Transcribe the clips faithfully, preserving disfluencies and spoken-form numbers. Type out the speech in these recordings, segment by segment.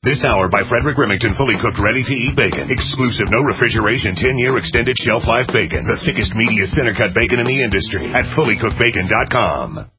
This hour by Frederick Remington, fully cooked, ready-to-eat bacon. Exclusive, no refrigeration, ten-year extended shelf life bacon. The thickest, meatiest, center-cut bacon in the industry at fully cooked bacon dot com.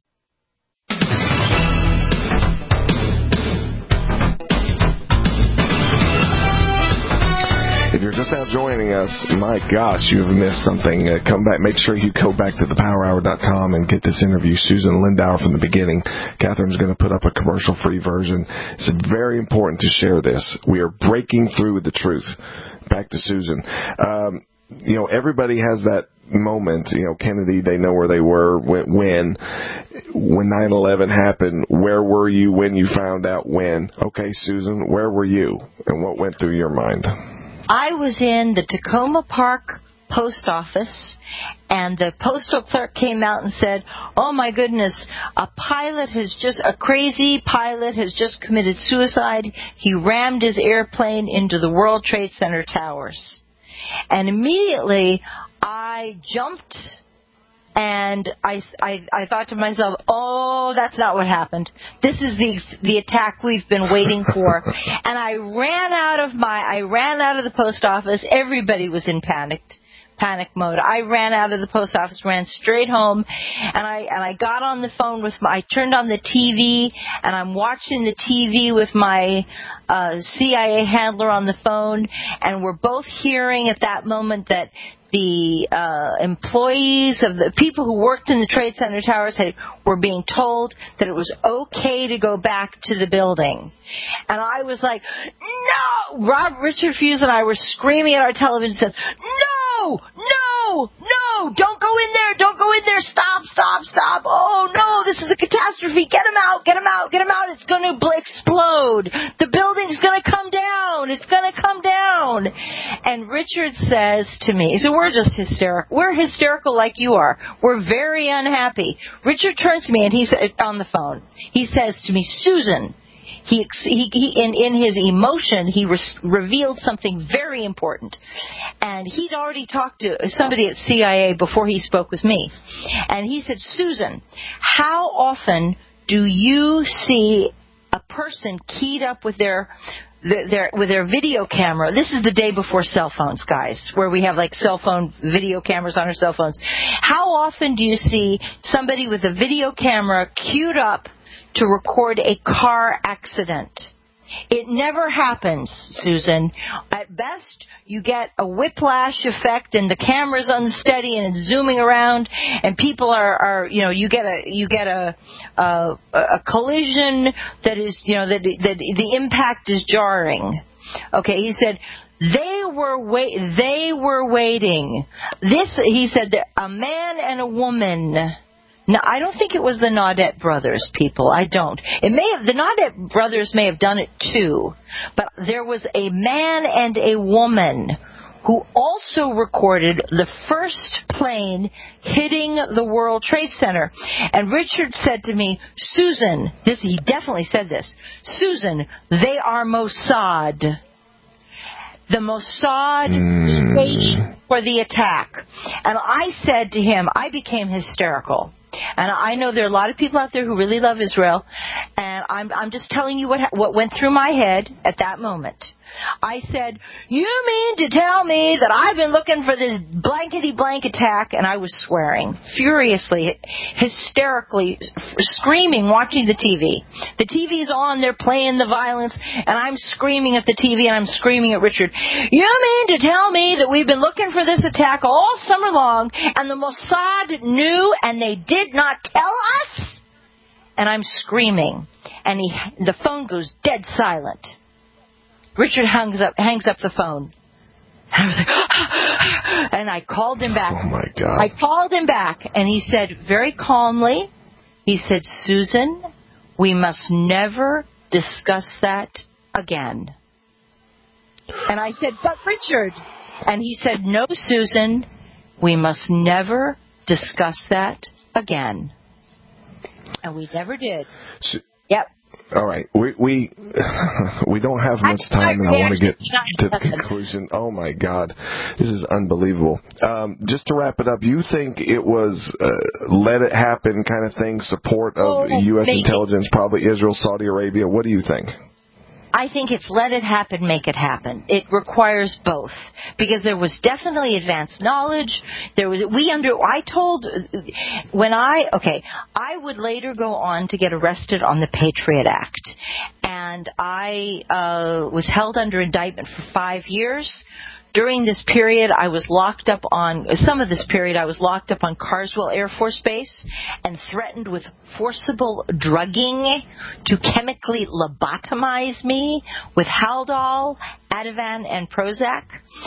If you're just now joining us, my gosh, you have missed something. Uh, come back. Make sure you go back to the power hour dot com and get this interview. Susan Lindauer from the beginning. Catherine's going to put up a commercial-free version. It's very important to share this. We are breaking through with the truth. Back to Susan. Um, you know, everybody has that moment. You know, Kennedy, they know where they were when when nine eleven happened. Where were you when you found out when? Okay, Susan, where were you? And what went through your mind? I was in the Tacoma Park post office, and the postal clerk came out and said, oh my goodness, a pilot has just, a crazy pilot has just committed suicide. He rammed his airplane into the World Trade Center towers. And immediately I jumped, and I, I, I thought to myself, oh, that's not what happened. This is the the attack we've been waiting for. And I ran out of my, I ran out of the post office. Everybody was in panic, panic mode. I ran out of the post office, ran straight home, and I and I got on the phone with my, I turned on the T V, and I'm watching the T V with my uh, C I A handler on the phone, and we're both hearing at that moment that the uh, employees of the people who worked in the Trade Center towers had, were being told that it was okay to go back to the building. And I was like, no! Rob, Richard Fuse and I were screaming at our television sets, no! No! No! Don't go in there! Don't go in there! Stop! Stop! Stop! Oh, no! This is a catastrophe! Get him out! Get him out! Get him out! It's going to explode! The building's going to come down! It's going to come down! And Richard says to me, so we're just hysterical. We're hysterical like you are. We're very unhappy. Richard turns to me and he said, on the phone, he says to me, Susan, He, he, he in, in his emotion, he re- revealed something very important. And he'd already talked to somebody at C I A before he spoke with me. And he said, Susan, how often do you see a person keyed up with their, their with their video camera? This is the day before cell phones, guys, where we have like cell phone video cameras on our cell phones. How often do you see somebody with a video camera queued up to record a car accident? It never happens, Susan. At best, you get a whiplash effect, and the camera's unsteady and it's zooming around, and people are, are you know, you get a you get a a, a collision that is, you know, that that the impact is jarring. Okay, he said. They were wait. They were waiting. This, he said, that a man and a woman. Now, I don't think it was the Naudette brothers, people. I don't. It may have, the Naudette brothers may have done it too, but there was a man and a woman who also recorded the first plane hitting the World Trade Center. And Richard said to me, Susan, this, he definitely said this, Susan, they are Mossad. The Mossad mm. staged for the attack. And I said to him, I became hysterical. And I know there are a lot of people out there who really love Israel, and I'm, I'm just telling you what what went through my head at that moment. I said, you mean to tell me that I've been looking for this blankety-blank attack? And I was swearing, furiously, hysterically, screaming, watching the T V. The T V's on, they're playing the violence, and I'm screaming at the T V, and I'm screaming at Richard. You mean to tell me that we've been looking for this attack all summer long, and the Mossad knew, and they did not tell us? And I'm screaming, and he, the phone goes dead silent. Richard hangs up, hangs up the phone. And I was like, and I called him back. Oh, my God. I called him back, and he said very calmly, he said, Susan, we must never discuss that again. And I said, but Richard. And he said, no, Susan, we must never discuss that again. And we never did. So, yep. All right, we we we don't have much time, and I want to get to the conclusion. Oh my God, this is unbelievable. Um, just to wrap it up, you think it was uh, let it happen kind of thing, support of oh, U S maybe. intelligence, probably Israel, Saudi Arabia? What do you think? I think it's let it happen, make it happen. It requires both, because there was definitely advanced knowledge. There was we under. I told when I okay, I would later go on to get arrested on the Patriot Act, and I uh, was held under indictment for five years. During this period, I was locked up on, some of this period, I was locked up on Carswell Air Force Base and threatened with forcible drugging to chemically lobotomize me with Haldol, Ativan, and Prozac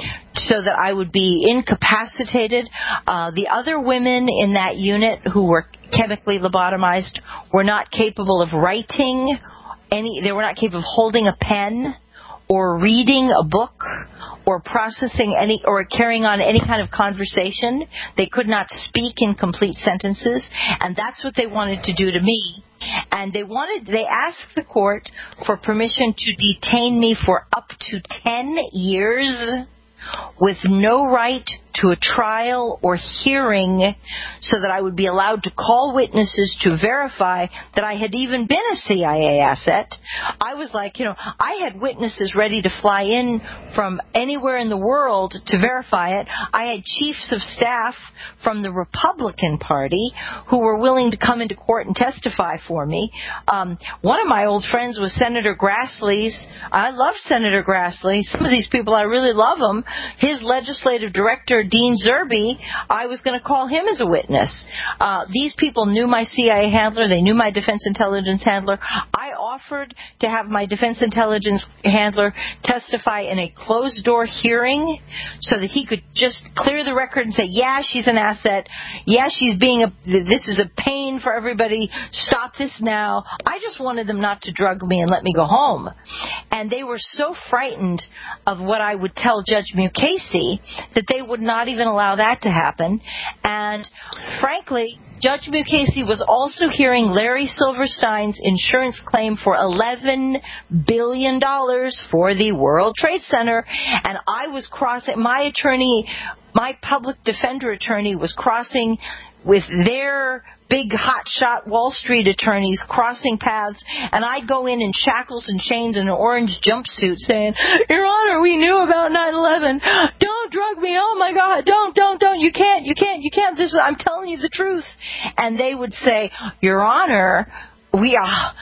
so that I would be incapacitated. Uh, the other women in that unit who were chemically lobotomized were not capable of writing any, they were not capable of holding a pen or reading a book or processing any or carrying on any kind of conversation. They could not speak in complete sentences, and that's what they wanted to do to me. And they wanted they asked the court for permission to detain me for up to ten years with no right to a trial or hearing, so that I would be allowed to call witnesses to verify that I had even been a C I A asset. I was like, you know, I had witnesses ready to fly in from anywhere in the world to verify it. I had chiefs of staff from the Republican Party who were willing to come into court and testify for me. Um, one of my old friends was Senator Grassley's. I love Senator Grassley. Some of these people, I really love them. His legislative director, Dean Zerby, I was going to call him as a witness. Uh, these people knew my C I A handler. They knew my defense intelligence handler. I offered to have my defense intelligence handler testify in a closed-door hearing so that he could just clear the record and say, yeah, she's an asset. Yeah, she's being a, this is a pain for everybody. Stop this now. I just wanted them not to drug me and let me go home. And they were so frightened of what I would tell Judge Mukasey that they would not even allow that to happen. And frankly, Judge Mukasey was also hearing Larry Silverstein's insurance claim for eleven billion dollars for the World Trade Center. And I was crossing, my attorney, my public defender attorney was crossing with their big hotshot Wall Street attorneys, crossing paths, and I'd go in in shackles and chains in an orange jumpsuit saying, Your Honor, we knew about nine eleven. Don't drug me. Oh, my God. Don't, don't, don't. You can't, you can't, you can't. This is, I'm telling you the truth. And they would say, Your Honor, we are...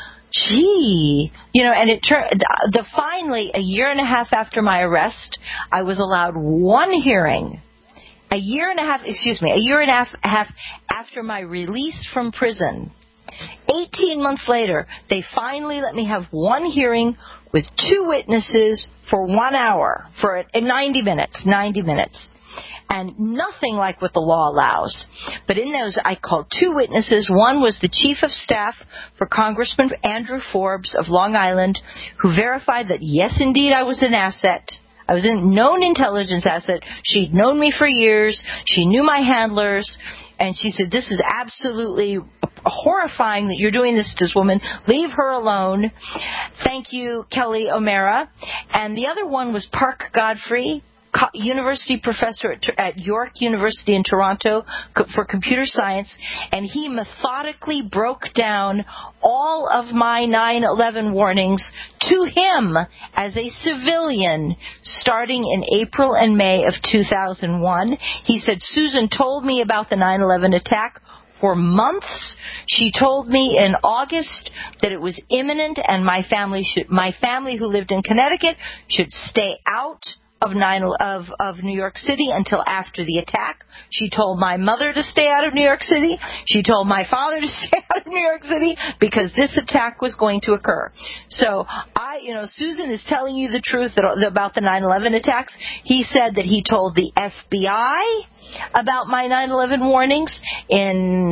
Gee, you know, and it turned, the finally, a year and a half after my arrest, I was allowed one hearing. A year and a half, excuse me, a year and a half, half after my release from prison, eighteen months later, they finally let me have one hearing with two witnesses for one hour, for ninety minutes, ninety minutes. And nothing like what the law allows. But in those, I called two witnesses. One was the chief of staff for Congressman Andrew Forbes of Long Island, who verified that, yes, indeed, I was an asset. I was a known intelligence asset. She'd known me for years. She knew my handlers. And she said, this is absolutely horrifying that you're doing this to this woman. Leave her alone. Thank you, Kelly O'Mara. And the other one was Park Godfrey, university professor at, at York University in Toronto for computer science, and he methodically broke down all of my nine eleven warnings to him as a civilian starting in April and May of two thousand one. He said, Susan told me about the nine eleven attack for months. She told me in August that it was imminent and my family should, my family who lived in Connecticut should stay out of nine of of New York City until after the attack. She told my mother to stay out of New York City. She told my father to stay out of New York City because this attack was going to occur. So I, you know, Susan is telling you the truth that, about the nine eleven attacks. He said that he told the F B I about my nine eleven warnings in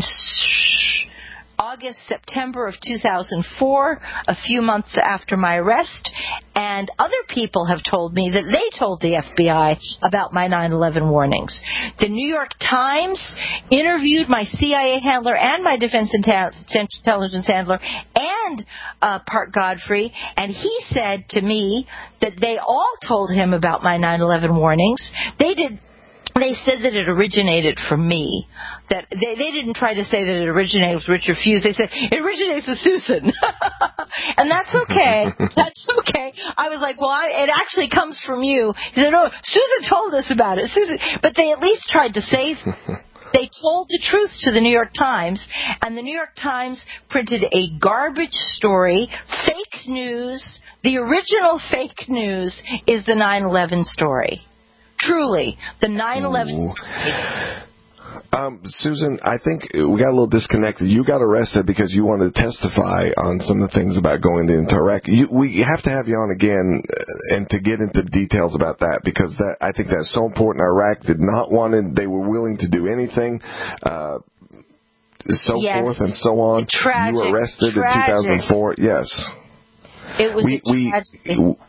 August, September of two thousand four, a few months after my arrest, and other people have told me that they told the F B I about my nine eleven warnings. The New York Times interviewed my C I A handler and my defense intelligence handler and uh, Park Godfrey, and he said to me that they all told him about my nine eleven warnings. They did they said that it originated from me. That they, they didn't try to say that it originated with Richard Fuse. They said it originates with Susan. And that's okay. That's okay. I was like, well, I, it actually comes from you. He said, oh, Susan told us about it. Susan, but they at least tried to say they told the truth to the New York Times, and the New York Times printed a garbage story, fake news. The original fake news is the nine eleven story. Truly, the nine eleven story. Um, Susan, I think we got a little disconnected. You got arrested because you wanted to testify on some of the things about going into Iraq. You, we have to have you on again and to get into details about that, because that I think that's so important. Iraq did not want it. They were willing to do anything, uh, so yes. forth and so on. Tragic, you were arrested tragic. in two thousand four. Yes. It was we, a tragedy. We,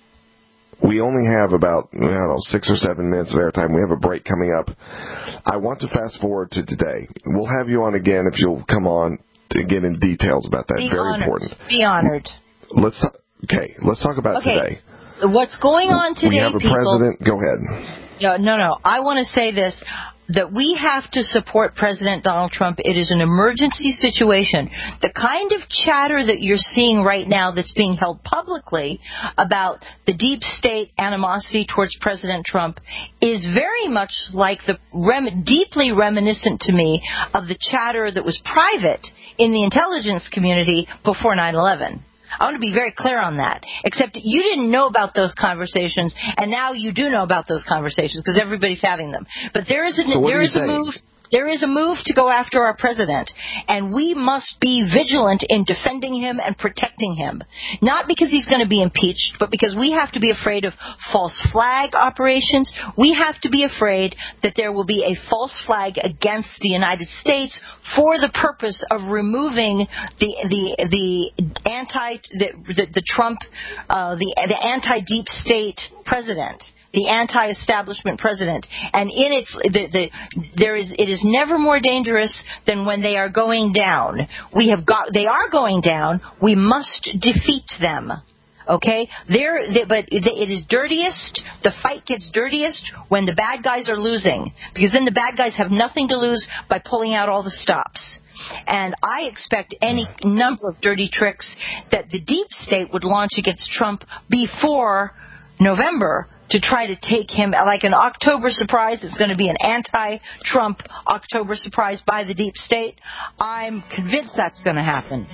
We only have about, I don't know, six or seven minutes of airtime. We have a break coming up. I want to fast forward to today. We'll have you on again if you'll come on to get in details about that. Be Very honored. important. Be honored. Let's okay. Let's talk about okay. today. What's going on today? We have a people, president. Go ahead. No, no, no. I want to say this. That we have to support President Donald Trump. It is an emergency situation. The kind of chatter that you're seeing right now that's being held publicly about the deep state animosity towards President Trump is very much like the rem- deeply reminiscent to me of the chatter that was private in the intelligence community before nine eleven. I want to be very clear on that. Except you didn't know about those conversations, and now you do know about those conversations because everybody's having them. But there is a, so there is a move. There is a move to go after our president, and we must be vigilant in defending him and protecting him. Not because he's going to be impeached, but because we have to be afraid of false flag operations. We have to be afraid that there will be a false flag against the United States for the purpose of removing the the the anti the the, the Trump uh, the the anti deep state president. The anti-establishment president, and in its the, the there is it is never more dangerous than when they are going down. We have got they are going down. We must defeat them. Okay, there, they, but it is dirtiest. The fight gets dirtiest when the bad guys are losing, because then the bad guys have nothing to lose by pulling out all the stops. And I expect any number of dirty tricks that the deep state would launch against Trump before November to try to take him, like an October surprise. It's going to be an anti-Trump October surprise by the deep state. I'm convinced that's going to happen.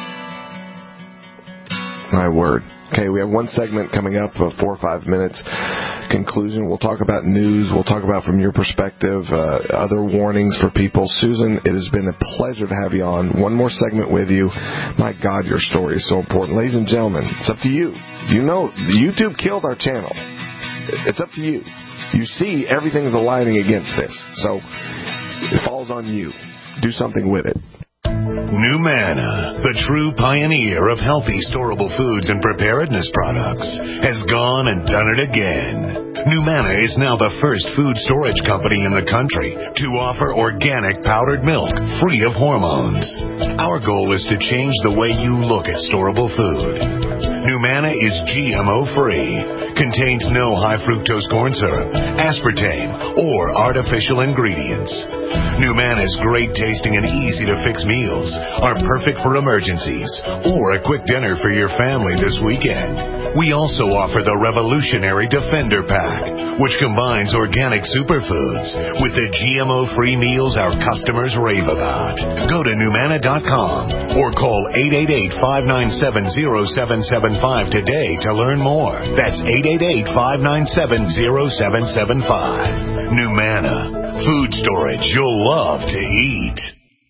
My word. Okay, we have one segment coming up of four or five minutes. Conclusion, we'll talk about news. We'll talk about, from your perspective, uh, other warnings for people. Susan, it has been a pleasure to have you on. One more segment with you. My God, your story is so important. Ladies and gentlemen, it's up to you. You know, YouTube killed our channel. It's up to you. You see, everything's aligning against this. So it falls on you. Do something with it. NuManna, the true pioneer of healthy storable foods and preparedness products, has gone and done it again. NuManna is now the first food storage company in the country to offer organic powdered milk free of hormones. Our goal is to change the way you look at storable food. NuManna is G M O-free, contains no high fructose corn syrup, aspartame, or artificial ingredients. NuManna's great tasting and easy to fix meals are perfect for emergencies or a quick dinner for your family this weekend. We also offer the revolutionary Defender Pack, which combines organic superfoods with the G M O-free meals our customers rave about. Go to NuManna dot com or call eight eight eight, five nine seven, zero seven seven five today to learn more. That's eight eight eight, five nine seven, zero seven seven five. NuManna, food storage you'll love to eat.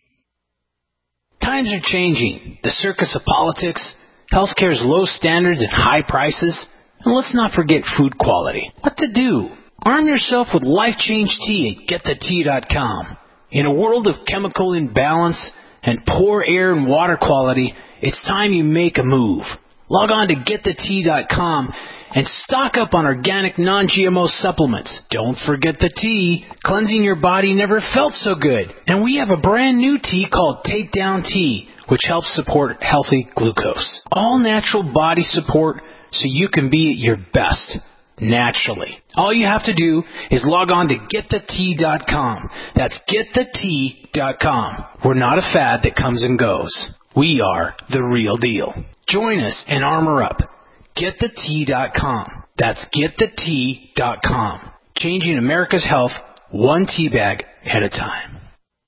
Times are changing. The circus of politics, healthcare's low standards and high prices, and let's not forget food quality. What to do? Arm yourself with Life Change Tea at get the tea dot com. In a world of chemical imbalance and poor air and water quality, it's time you make a move. Log on to get the tea dot com and stock up on organic non-G M O supplements. Don't forget the tea. Cleansing your body never felt so good. And we have a brand new tea called Takedown Tea, which helps support healthy glucose. All natural body support so you can be at your best. naturally. All you have to do is log on to get the tea dot com. That's get the tea dot com. We're not a fad that comes and goes. We are the real deal. Join us and armor up. get the tea dot com. That's get the tea dot com. Changing America's health one tea bag at a time.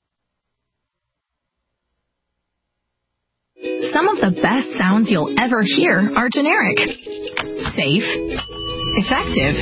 Some of the best sounds you'll ever hear are generic. Safe. Effective.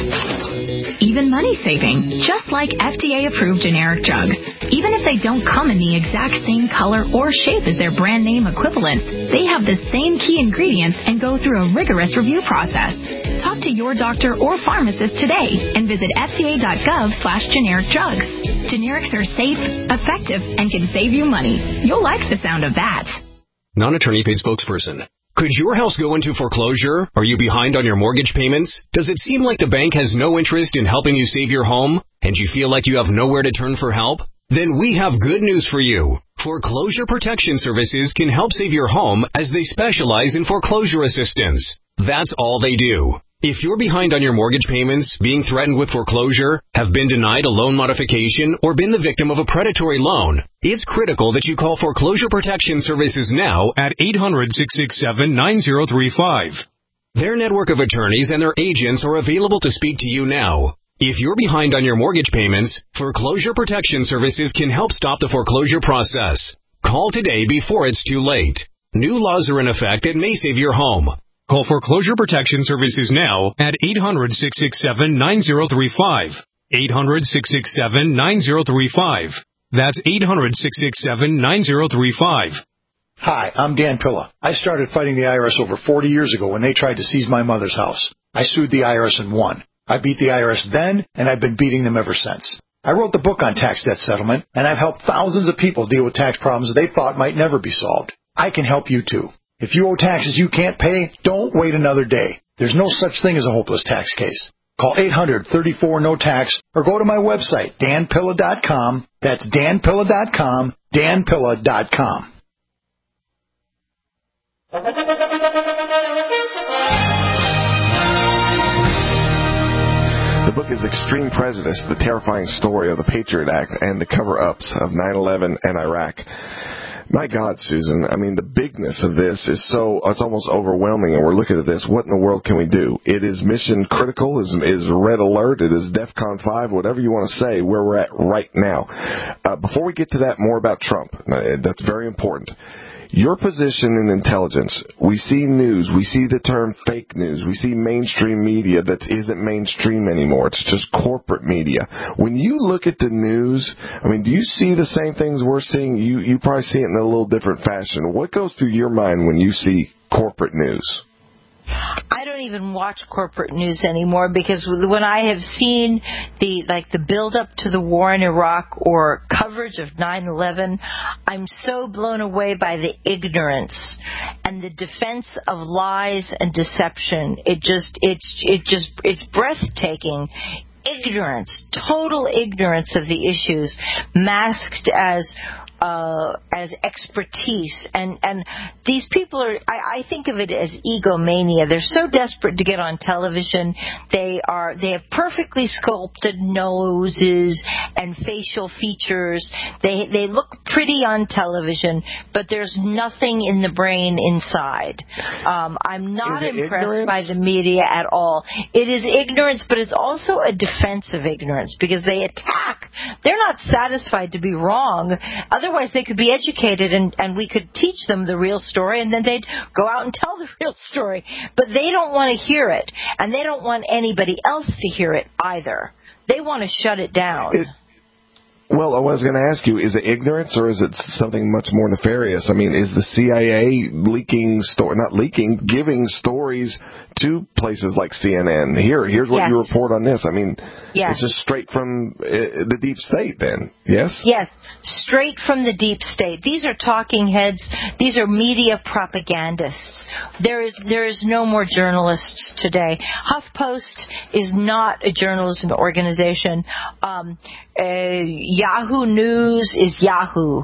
Even money-saving, just like F D A-approved generic drugs. Even if they don't come in the exact same color or shape as their brand name equivalent, they have the same key ingredients and go through a rigorous review process. Talk to your doctor or pharmacist today and visit F D A dot gov slash generic drugs. Generics are safe, effective, and can save you money. You'll like the sound of that. Non-attorney paid spokesperson. Could your house go into foreclosure? Are you behind on your mortgage payments? Does it seem like the bank has no interest in helping you save your home? And you feel like you have nowhere to turn for help? Then we have good news for you. Foreclosure Protection Services can help save your home as they specialize in foreclosure assistance. That's all they do. If you're behind on your mortgage payments, being threatened with foreclosure, have been denied a loan modification, or been the victim of a predatory loan, it's critical that you call Foreclosure Protection Services now at eight hundred, six six seven, nine zero three five. Their network of attorneys and their agents are available to speak to you now. If you're behind on your mortgage payments, Foreclosure Protection Services can help stop the foreclosure process. Call today before it's too late. New laws are in effect that may save your home. Call Foreclosure Protection Services now at eight hundred, six six seven, nine zero three five. eight hundred, six six seven, nine zero three five. That's eight hundred, six six seven, nine zero three five. Hi, I'm Dan Pilla. I started fighting the I R S over forty years ago when they tried to seize my mother's house. I sued the I R S and won. I beat the I R S then, and I've been beating them ever since. I wrote the book on tax debt settlement, and I've helped thousands of people deal with tax problems they thought might never be solved. I can help you too. If you owe taxes you can't pay, don't wait another day. There's no such thing as a hopeless tax case. Call eight hundred, thirty-four, no tax or go to my website, dan pilla dot com. That's dan pilla dot com, dan pilla dot com. The book is Extreme Prejudice, the terrifying story of the Patriot Act and the cover-ups of nine eleven and Iraq. My God, Susan, I mean, the bigness of this is so, it's almost overwhelming, and we're looking at this. What in the world can we do? It is mission critical, is is red alert, it is DEFCON five, whatever you want to say, where we're at right now. Uh, before we get to that, more about Trump. Uh, that's very important. Your position in intelligence, we see news, we see the term fake news, we see mainstream media that isn't mainstream anymore, it's just corporate media. When you look at the news, I mean, do you see the same things we're seeing? You, you probably see it in a little different fashion. What goes through your mind when you see corporate news? I don't even watch corporate news anymore because when I have seen the like the build up to the war in Iraq or coverage of nine eleven, I'm so blown away by the ignorance and the defense of lies and deception. It just it's it just it's breathtaking. Ignorance, total ignorance of the issues, masked as Uh, as expertise, and and these people are, I, I think of it as egomania. They're so desperate to get on television. They are they have perfectly sculpted noses and facial features. They they look pretty on television, but there's nothing in the brain inside. Um, I'm not impressed ignorance? by the media at all. It is ignorance, but it's also a defensive ignorance because they attack. They're not satisfied to be wrong. Otherwise, they could be educated and, and we could teach them the real story and then they'd go out and tell the real story. But they don't want to hear it, and they don't want anybody else to hear it either. They want to shut it down. It, well, I was going to ask you, is it ignorance or is it something much more nefarious? I mean, is the C I A leaking, sto- not leaking, giving stories to places like C N N? Here, here's what yes. you report on this. I mean, yes. it's just straight from uh, the deep state then, yes? Yes, straight from the deep state. These are talking heads. These are media propagandists. There is there is no more journalists today. HuffPost is not a journalism organization. Um, uh, Yahoo News is Yahoo.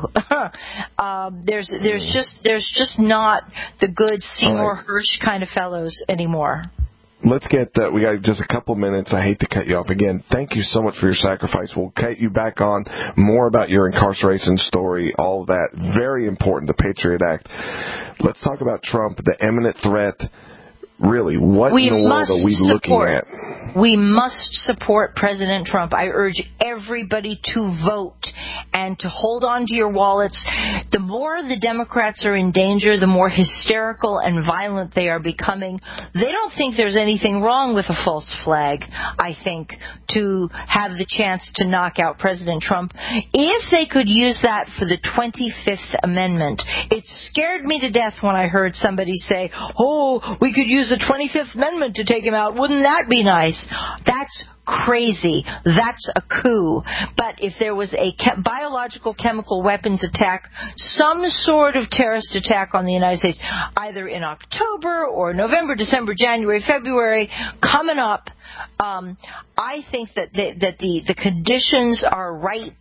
um, there's there's just there's just not the good Seymour right. Hersh kind of fellows anymore. let's get, uh, we got just a couple minutes. I hate to cut you off again. Thank you so much for your sacrifice. We'll cut you back on more about your incarceration story, all of that. Very important, the Patriot Act. Let's talk about Trump, the imminent threat. Really, what we in the world are we support, looking at? We must support President Trump. I urge everybody to vote and to hold on to your wallets. The more the Democrats are in danger, the more hysterical and violent they are becoming. They don't think there's anything wrong with a false flag, I think, to have the chance to knock out President Trump. If they could use that for the twenty-fifth Amendment, it scared me to death when I heard somebody say, oh, we could use the twenty-fifth Amendment to take him out. Wouldn't that be nice? That's crazy. That's a coup. But if there was a ke- biological chemical weapons attack, some sort of terrorist attack on the United States, either in October or November, December, January, February, coming up, um, I think that the, that the, the conditions are ripe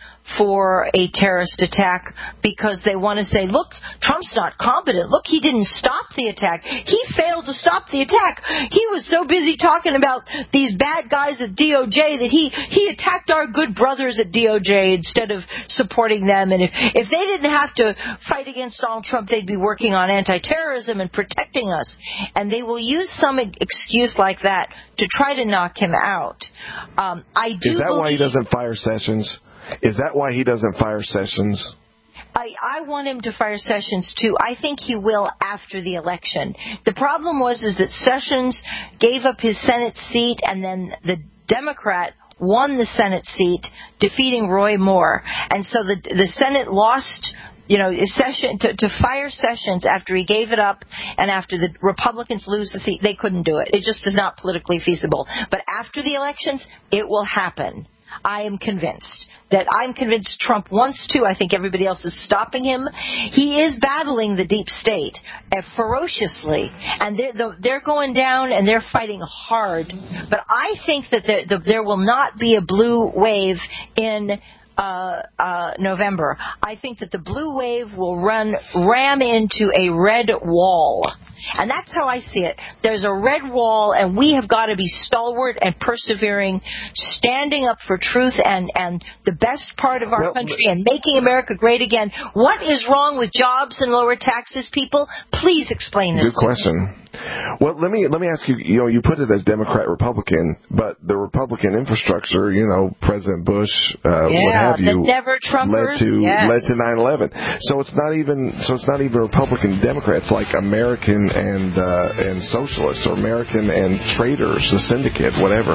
for a terrorist attack, because they want to say, look, Trump's not competent. Look, he didn't stop the attack. He failed to stop the attack. He was so busy talking about these bad guys at D O J that he, he attacked our good brothers at D O J instead of supporting them. And if, if they didn't have to fight against Donald Trump, they'd be working on anti-terrorism and protecting us. And they will use some excuse like that to try to knock him out. Um, I do Is that believe- why he doesn't fire Sessions? Is that why he doesn't fire Sessions? I, I want him to fire Sessions, too. I think he will after the election. The problem was is that Sessions gave up his Senate seat, and then the Democrat won the Senate seat, defeating Roy Moore. And so the, the Senate lost, you know, Session, to, to fire Sessions after he gave it up and after the Republicans lose the seat. They couldn't do it. It just is not politically feasible. But after the elections, it will happen. I am convinced. That I'm convinced Trump wants to. I think everybody else is stopping him. He is battling the deep state uh, ferociously, and they're, they're going down and they're fighting hard. But I think that there, the, there will not be a blue wave in uh, uh, November. I think that the blue wave will run ram into a red wall. And that's how I see it. There's a red wall, and we have got to be stalwart and persevering, standing up for truth and, and the best part of our well, country and making America great again. What is wrong with jobs and lower taxes, people? Please explain this. Good question. Well, let me let me ask you. You know, you put it as Democrat Republican, but the Republican infrastructure, you know, President Bush, uh, yeah, what have you, the never Trumpers, led to yes. led to nine eleven. So it's not even so it's not even Republican Democrats, like American and uh, and socialists, or American and traders, the syndicate, whatever.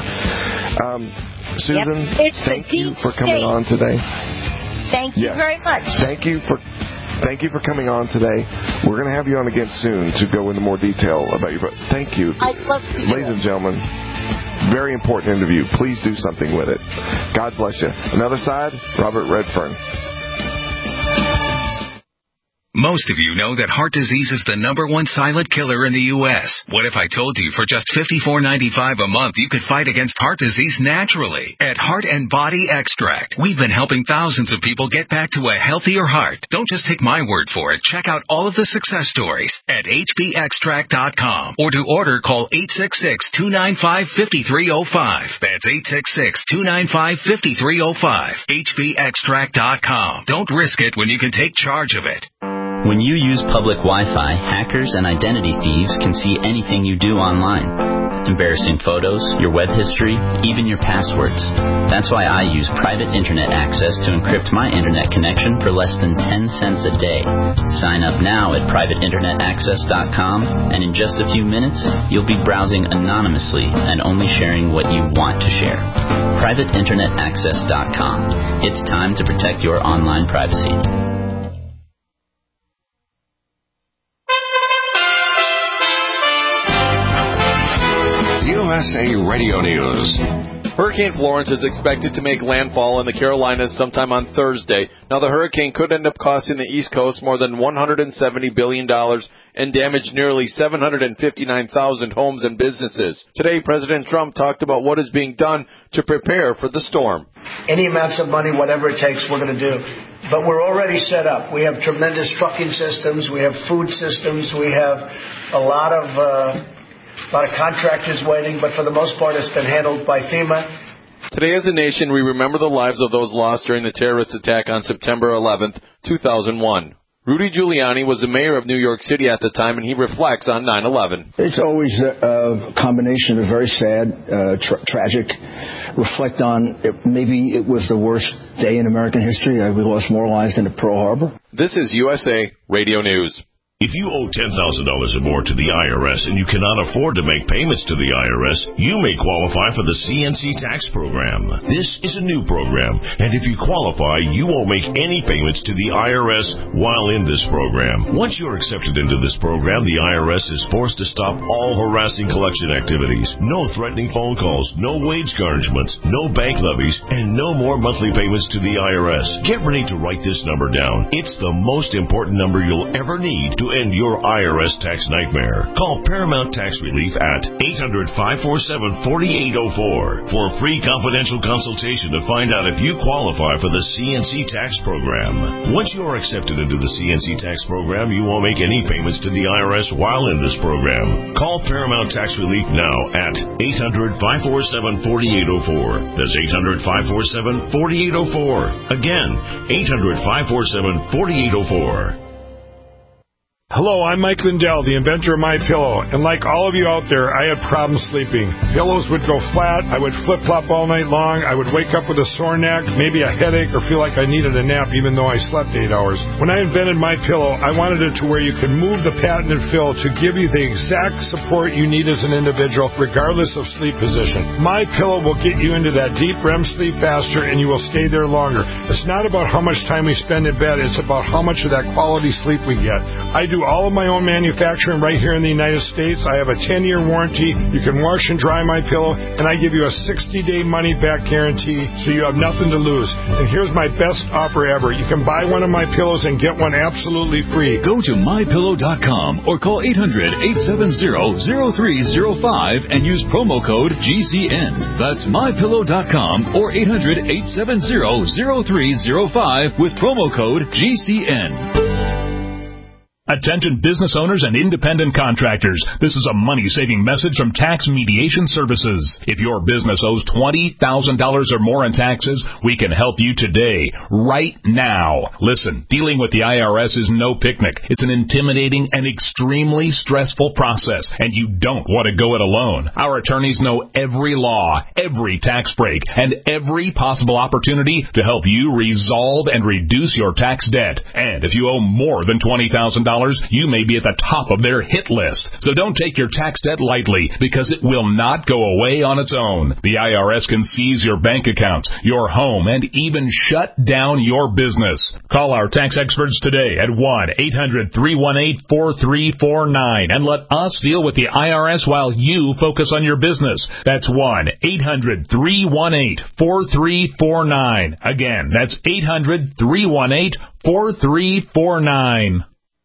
Um, Susan, yep. thank you for coming state. on today. Thank you yes. very much. Thank you for. Thank you for coming on today. We're going to have you on again soon to go into more detail about your book. Thank you. I'd love to. Ladies and gentlemen, very important interview. Please do something with it. God bless you. Another side, Robert Redfern. Most of you know that heart disease is the number one silent killer in the U S What if I told you for just fifty-four ninety-five a month you could fight against heart disease naturally? At Heart and Body Extract, we've been helping thousands of people get back to a healthier heart. Don't just take my word for it. Check out all of the success stories at H B extract dot com, or to order, call eight six six, two nine five, five three zero five. That's eight six six, two nine five, five three zero five. H B extract dot com. Don't risk it when you can take charge of it. When you use public Wi-Fi, hackers and identity thieves can see anything you do online. Embarrassing photos, your web history, even your passwords. That's why I use private internet access to encrypt my internet connection for less than ten cents a day. Sign up now at private internet access dot com, and in just a few minutes, you'll be browsing anonymously and only sharing what you want to share. private internet access dot com. It's time to protect your online privacy. U S A Radio News. Hurricane Florence is expected to make landfall in the Carolinas sometime on Thursday. Now, the hurricane could end up costing the East Coast more than one hundred seventy billion dollars and damage nearly seven hundred fifty-nine thousand homes and businesses. Today, President Trump talked about what is being done to prepare for the storm. Any amounts of money, whatever it takes, we're going to do. But we're already set up. We have tremendous trucking systems. We have food systems. We have a lot of... Uh, A lot of contractors waiting, but for the most part, it's been handled by FEMA. Today as a nation, we remember the lives of those lost during the terrorist attack on September eleventh, two thousand one. Rudy Giuliani was the mayor of New York City at the time, and he reflects on nine eleven. It's always a, a combination of very sad, uh, tra- tragic. Reflect on it, maybe it was the worst day in American history. We lost more lives than at Pearl Harbor. This is U S A Radio News. If you owe ten thousand dollars or more to the I R S and you cannot afford to make payments to the I R S, you may qualify for the C N C tax program. This is a new program, and if you qualify, you won't make any payments to the I R S while in this program. Once you're accepted into this program, the I R S is forced to stop all harassing collection activities. No threatening phone calls, no wage garnishments, no bank levies, and no more monthly payments to the I R S. Get ready to write this number down. It's the most important number you'll ever need to end your I R S tax nightmare. Call Paramount Tax Relief at eight hundred, five four seven, four eight zero four for a free confidential consultation to find out if you qualify for the C N C tax program. Once you are accepted into the C N C tax program, you won't make any payments to the I R S while in this program. Call Paramount Tax Relief now at eight hundred, five four seven, four eight zero four. That's eight hundred, five four seven, four eight zero four. Again, eight hundred, five four seven, four eight zero four. Hello, I'm Mike Lindell, the inventor of MyPillow, and like all of you out there, I had problems sleeping. Pillows would go flat, I would flip-flop all night long, I would wake up with a sore neck, maybe a headache, or feel like I needed a nap even though I slept eight hours. When I invented MyPillow, I wanted it to where you could move the patented fill to give you the exact support you need as an individual, regardless of sleep position. MyPillow will get you into that deep R E M sleep faster, and you will stay there longer. It's not about how much time we spend in bed, it's about how much of that quality sleep we get. I do all of my own manufacturing right here in the United States. I have a ten-year warranty. You can wash and dry my pillow, and I give you a sixty-day money-back guarantee, so you have nothing to lose. And here's my best offer ever. You can buy one of my pillows and get one absolutely free. Go to my pillow dot com or call eight hundred, eight seven zero, zero three zero five and use promo code G C N. That's my pillow dot com or eight hundred, eight seven zero, zero three zero five with promo code G C N. Attention business owners and independent contractors. This is a money-saving message from Tax Mediation Services. If your business owes twenty thousand dollars or more in taxes, we can help you today, right now. Listen, dealing with the I R S is no picnic. It's an intimidating and extremely stressful process, and you don't want to go it alone. Our attorneys know every law, every tax break, and every possible opportunity to help you resolve and reduce your tax debt. And if you owe more than twenty thousand dollars, you may be at the top of their hit list. So don't take your tax debt lightly, because it will not go away on its own. The I R S can seize your bank accounts, your home, and even shut down your business. Call our tax experts today at one eight hundred, three one eight, four three four nine and let us deal with the I R S while you focus on your business. That's one eight hundred, three one eight, four three four nine. Again, that's eight hundred, three one eight, four three four nine.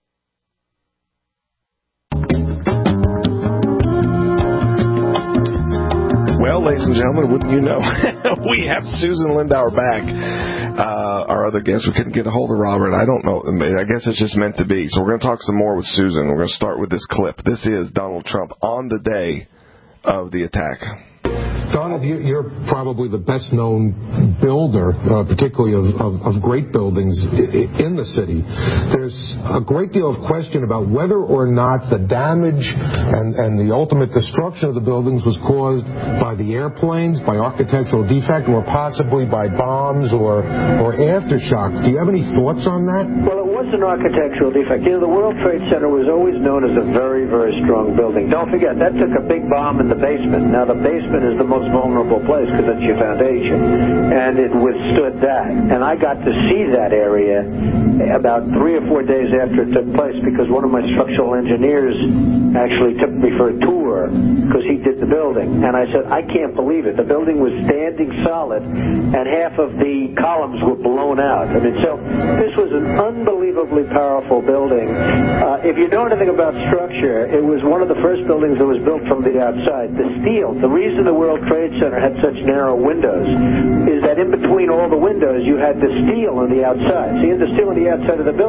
Well, ladies and gentlemen, wouldn't you know, we have Susan Lindauer back. Uh, our other guest, we couldn't get a hold of Robert. I don't know. I guess it's just meant to be. So we're going to talk some more with Susan. We're going to start with this clip. This is Donald Trump on the day of the attack. Donald, you're probably the best-known builder, uh, particularly of, of, of great buildings in the city. There's a great deal of question about whether or not the damage and, and the ultimate destruction of the buildings was caused by the airplanes, by architectural defect, or possibly by bombs or, or aftershocks. Do you have any thoughts on that? Well, it was an architectural defect. You know, the World Trade Center was always known as a very, very strong building. Don't forget, that took a big bomb in the basement. Now, the basement is the most vulnerable place because it's your foundation, and it withstood that. And I got to see that area about three or four days after it took place, because one of my structural engineers actually took me for a tour because he did the building. And I said, I can't believe it. The building was standing solid, and half of the columns were blown out. I mean, so this was an unbelievably powerful building. Uh, if you know anything about structure, it was one of the first buildings that was built from the outside. The steel, the reason the World Trade Center had such narrow windows is that in between all the windows you had the steel on the outside. So you had the steel on the outside of the building.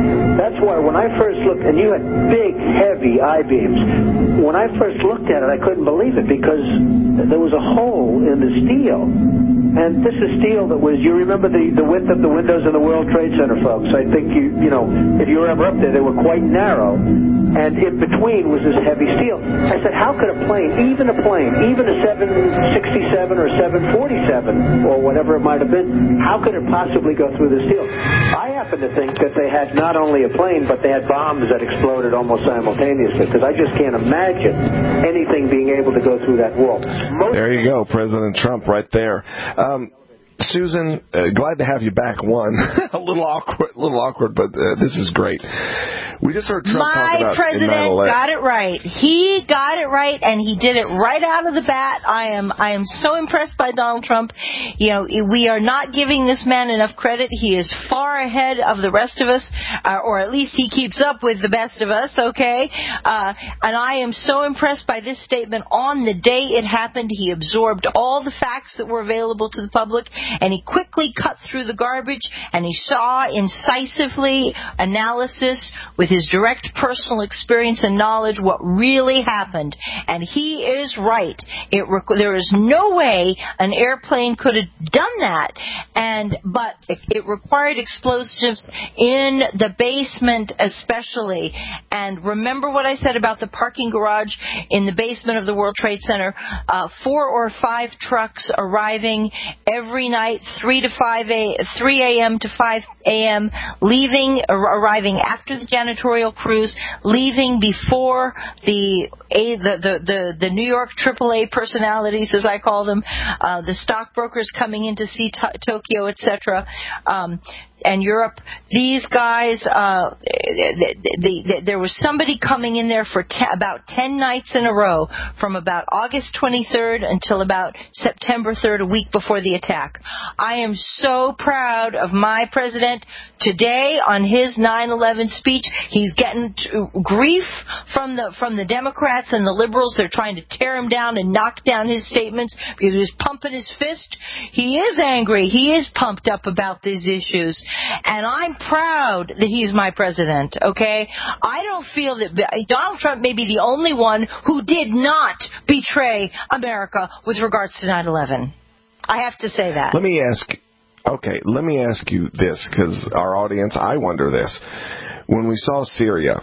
That's why when I first looked, and you had big, heavy I-beams, when I first looked at it, I couldn't believe it because there was a hole in the steel. And this is steel that was, you remember the, the width of the windows in the World Trade Center, folks. I think, you you know, if you were ever up there, they were quite narrow. And in between was this heavy steel. I said, how could a plane, even a plane, even a seven sixty-seven or seven forty-seven or whatever it might have been, how could it possibly go through the steel? I happen to think that they had not only a plane, but they had bombs that exploded almost simultaneously, because I just can't imagine anything being able to go through that wall. Most there you go, President Trump right there. Um, Susan, uh, glad to have you back. One, a little awkward, a little awkward, but uh, this is great. We just heard Trump My talk about president got it right. He got it right, and he did it right out of the bat. I am I am so impressed by Donald Trump. You know, we are not giving this man enough credit. He is far ahead of the rest of us, uh, or at least he keeps up with the best of us, okay? Uh, and I am so impressed by this statement. On the day it happened, he absorbed all the facts that were available to the public, and he quickly cut through the garbage, and he saw incisively analysis with his direct personal experience and knowledge what really happened. And he is right. It rec- there is no way an airplane could have done that. And but it, it required explosives in the basement especially. And remember what I said about the parking garage in the basement of the World Trade Center. Uh, four or five trucks arriving every night, three to five a three a.m. to five a.m., leaving, ar- arriving after the janitorial crews, leaving before the a, the, the, the, the New York triple A personalities, as I call them, uh, the stockbrokers coming in to see to- Tokyo, et cetera, um, and Europe. These guys, uh, the, the, the, there was somebody coming in there for te- about ten nights in a row, from about August twenty-third until about September third, a week before the attack. I am so proud of my president. Today, on his nine eleven speech, he's getting grief from the from the Democrats and the liberals. They're trying to tear him down and knock down his statements because he was pumping his fist. He is angry. He is pumped up about these issues. And I'm proud that he's my president, okay? I don't feel that Donald Trump may be the only one who did not betray America with regards to nine eleven. I have to say that. Let me ask, okay, let me ask you this, because our audience, I wonder this. When we saw Syria,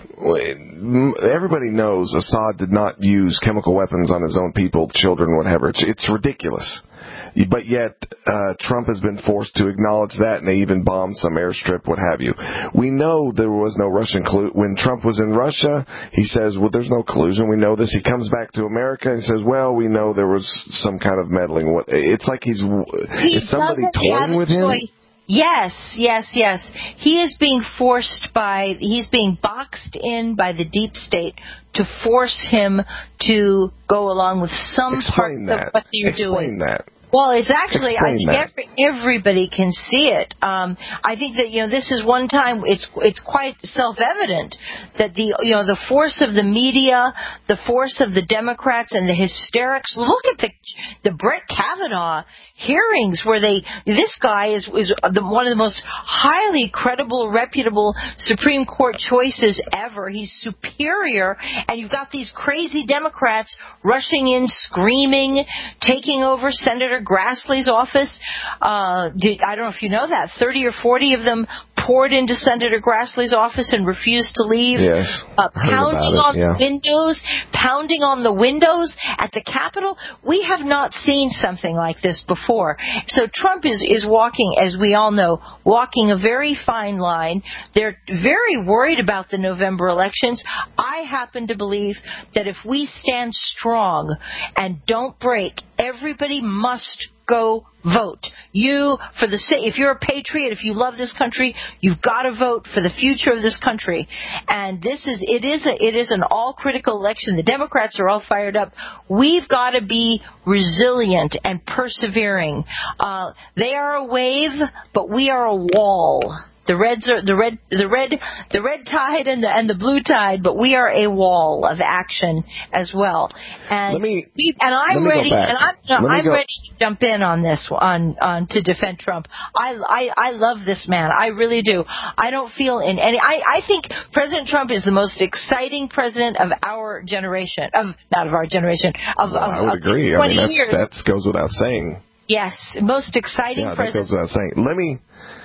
everybody knows Assad did not use chemical weapons on his own people, children, whatever. It's, it's ridiculous. But yet, uh, Trump has been forced to acknowledge that, and they even bombed some airstrip, what have you. We know there was no Russian collusion. When Trump was in Russia, he says, well, there's no collusion. We know this. He comes back to America and says, well, we know there was some kind of meddling. It's like he's, he is somebody toying with him? Choice. Yes, yes, yes. He is being forced by, he's being boxed in by the deep state to force him to go along with some Explain parts that. of what you're Explain doing. that. Well, it's actually, Explain I think that. every, everybody can see it. Um, I think that, you know, this is one time, it's it's quite self-evident that the, you know, the force of the media, the force of the Democrats and the hysterics. Look at the the Brett Kavanaugh hearings where they, this guy is, is the, one of the most highly credible, reputable Supreme Court choices ever. He's superior, and you've got these crazy Democrats rushing in, screaming, taking over Senator Grassley's office. Uh, did, I don't know if you know that. thirty or forty of them poured into Senator Grassley's office and refused to leave. Yes. Uh, Heard pounding about on it, yeah. windows, pounding on the windows at the Capitol. We have not seen something like this before. So Trump is, is walking, as we all know, walking a very fine line. They're very worried about the November elections. I happen to believe that if we stand strong and don't break, everybody must go vote. You, for the sake, if you're a patriot, if you love this country, you've got to vote for the future of this country. And this is, it is a, it is an all-critical election. The Democrats are all fired up. We've got to be resilient and persevering. Uh, they are a wave, but we are a wall. The Reds are the red, the red, the red tide and the and the blue tide, but we are a wall of action as well. And let me, we, and I'm ready, and I'm no, I'm ready to jump in on this on on to defend Trump. I, I I love this man. I really do. I don't feel in any. I I think President Trump is the most exciting president of our generation, of not of our generation, of, well, of I would of agree. twenty I mean, years. That goes without saying. Yes, most exciting yeah, president. That goes without saying. Let me.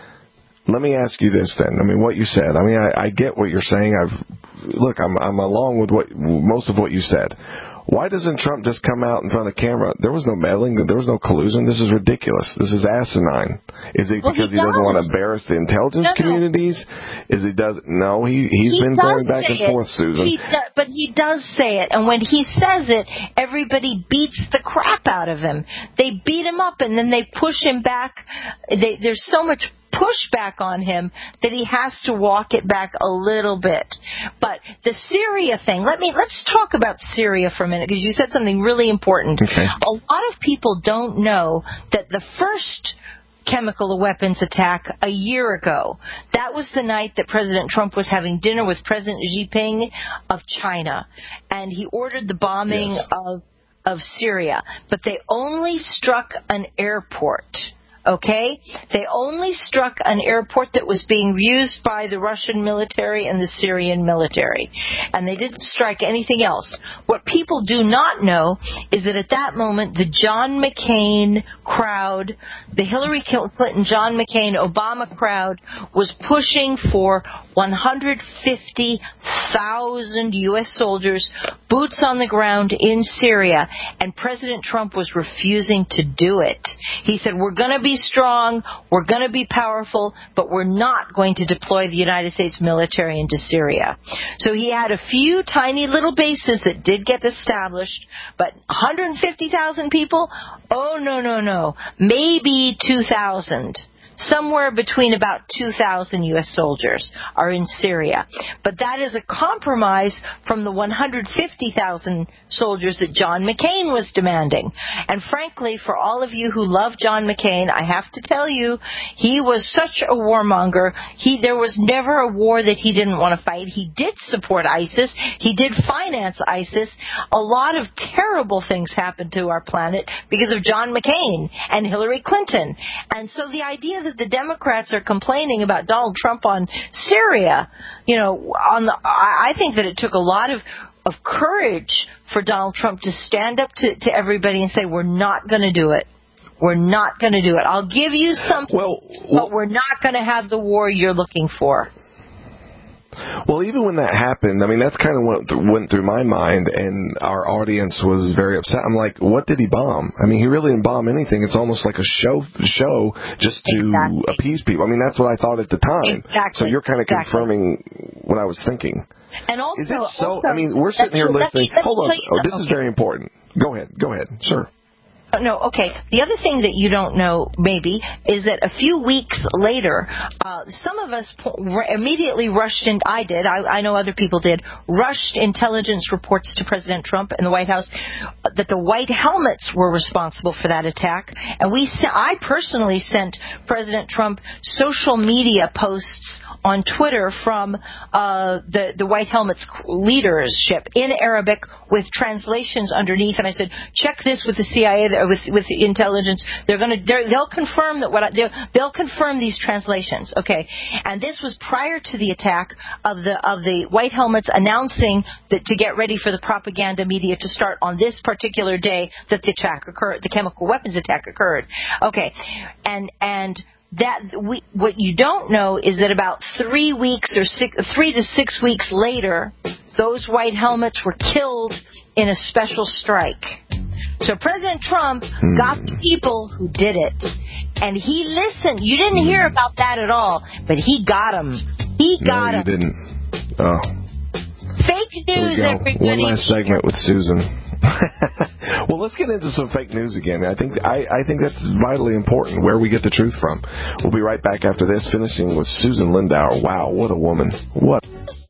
Let me ask you this then. I mean, what you said. I mean, I, I get what you're saying. I've look. I'm I'm along with what most of what you said. Why doesn't Trump just come out in front of the camera? There was no meddling. There was no collusion. This is ridiculous. This is asinine. Is it well, because he, he doesn't want to embarrass the intelligence no, communities? No. Is he does? No, he he's he been going back and it. forth, Susan. He do, but he does say it, and when he says it, everybody beats the crap out of him. They beat him up, and then they push him back. They, there's so much pushback on him that he has to walk it back a little bit. But the Syria thing, let me let's talk about Syria for a minute, because you said something really important. Okay. A lot of people don't know that the first chemical weapons attack a year ago, that was the night that President Trump was having dinner with President Xi Jinping of China, and he ordered the bombing yes. of of Syria, but they only struck an airport. Okay? They only struck an airport that was being used by the Russian military and the Syrian military. And they didn't strike anything else. What people do not know is that at that moment, the John McCain crowd, the Hillary Clinton, John McCain, Obama crowd was pushing for one hundred fifty thousand U S soldiers, boots on the ground in Syria, and President Trump was refusing to do it. He said, we're going to be strong, we're going to be powerful, but we're not going to deploy the United States military into Syria. So he had a few tiny little bases that did get established, but one hundred fifty thousand people? Oh, no, no, no. Maybe two thousand. Somewhere between about two thousand U S soldiers are in Syria. But that is a compromise from the one hundred fifty thousand soldiers that John McCain was demanding. And frankly, for all of you who love John McCain, I have to tell you, he was such a warmonger. He, there was never a war that he didn't want to fight. He did support ISIS. He did finance ISIS. A lot of terrible things happened to our planet because of John McCain and Hillary Clinton. And so the idea that the Democrats are complaining about Donald Trump on Syria, you know, on the, I think that it took a lot of, of courage for Donald Trump to stand up to, to everybody and say, we're not going to do it. We're not going to do it. I'll give you something, well, well, but we're not going to have the war you're looking for. Well, even when that happened, I mean, that's kind of what went through my mind, and our audience was very upset. I'm like, what did he bomb? I mean, he really didn't bomb anything. It's almost like a show show just to exactly. appease people. I mean, that's what I thought at the time. Exactly. So you're kind of exactly. confirming what I was thinking. And also, is it so? also, I mean, we're sitting here listening. Me, Hold on. Oh, this okay. is very important. Go ahead. Go ahead. Sure. No, okay. The other thing that you don't know, maybe, is that a few weeks later, uh, some of us immediately rushed in, I did, I, I know other people did, rushed intelligence reports to President Trump in the White House that the white helmets were responsible for that attack. And we, I personally sent President Trump social media posts on Twitter from uh, the, the White Helmets leadership in Arabic with translations underneath. And I said, check this with the C I A, with with the intelligence. They're going to they'll confirm that what I, they'll, they'll confirm these translations. Okay, and this was prior to the attack of the of the White Helmets announcing that to get ready for the propaganda media to start on this particular day that the attack occurred, the chemical weapons attack occurred. Okay, and and. That we, what you don't know is that about three weeks or six, three to six weeks later, those white helmets were killed in a special strike. So President Trump hmm. got the people who did it, and he listened. You didn't hear about that at all, but he got them. He got no, you them. didn't. Oh. Fake news, everybody. One last segment with Susan. Well, let's get into some fake news again. I think I, I think that's vitally important, where we get the truth from. We'll be right back after this, finishing with Susan Lindauer. Wow, what a woman. What?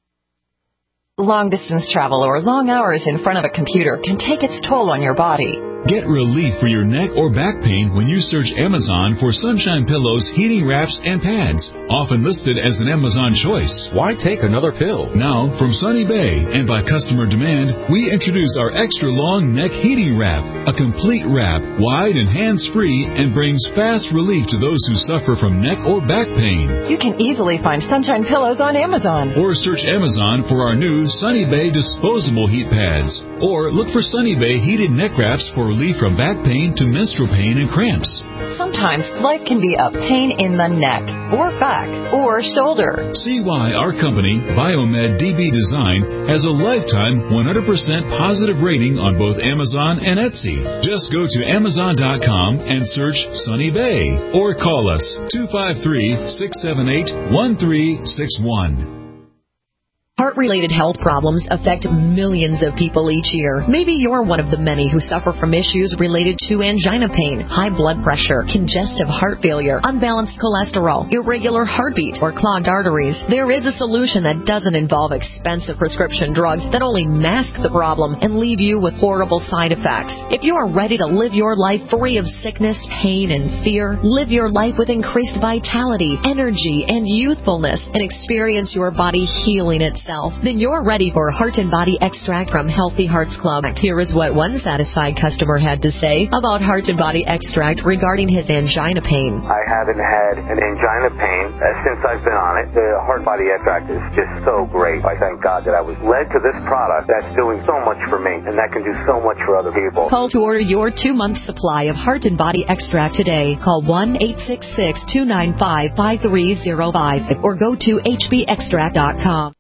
Long-distance travel or long hours in front of a computer can take its toll on your body. Get relief for your neck or back pain when you search Amazon for Sunshine Pillows, heating wraps, and pads, often listed as an Amazon choice. Why take another pill? Now, from Sunny Bay, and by customer demand, we introduce our extra long neck heating wrap, a complete wrap, wide and hands-free, and brings fast relief to those who suffer from neck or back pain. You can easily find Sunshine Pillows on Amazon. Or search Amazon for our new Sunny Bay disposable heat pads. Or look for Sunny Bay heated neck wraps for relief from back pain to menstrual pain and cramps. Sometimes life can be a pain in the neck, or back, or shoulder. See why our company, Biomed D B Design, has a lifetime one hundred percent positive rating on both Amazon and Etsy. Just go to Amazon dot com and search Sunny Bay, or call us two five three, six seven eight, one three six one. Heart-related health problems affect millions of people each year. Maybe you're one of the many who suffer from issues related to angina pain, high blood pressure, congestive heart failure, unbalanced cholesterol, irregular heartbeat, or clogged arteries. There is a solution that doesn't involve expensive prescription drugs that only mask the problem and leave you with horrible side effects. If you are ready to live your life free of sickness, pain, and fear, live your life with increased vitality, energy, and youthfulness, and experience your body healing itself, then you're ready for Heart and Body Extract from Healthy Hearts Club. Here is what one satisfied customer had to say about Heart and Body Extract regarding his angina pain. I haven't had an angina pain uh, since I've been on it. The Heart and Body Extract is just so great. I thank God that I was led to this product that's doing so much for me, and that can do so much for other people. Call to order your two-month supply of Heart and Body Extract today. Call one eight six six, two nine five, five three zero five or go to H B extract dot com.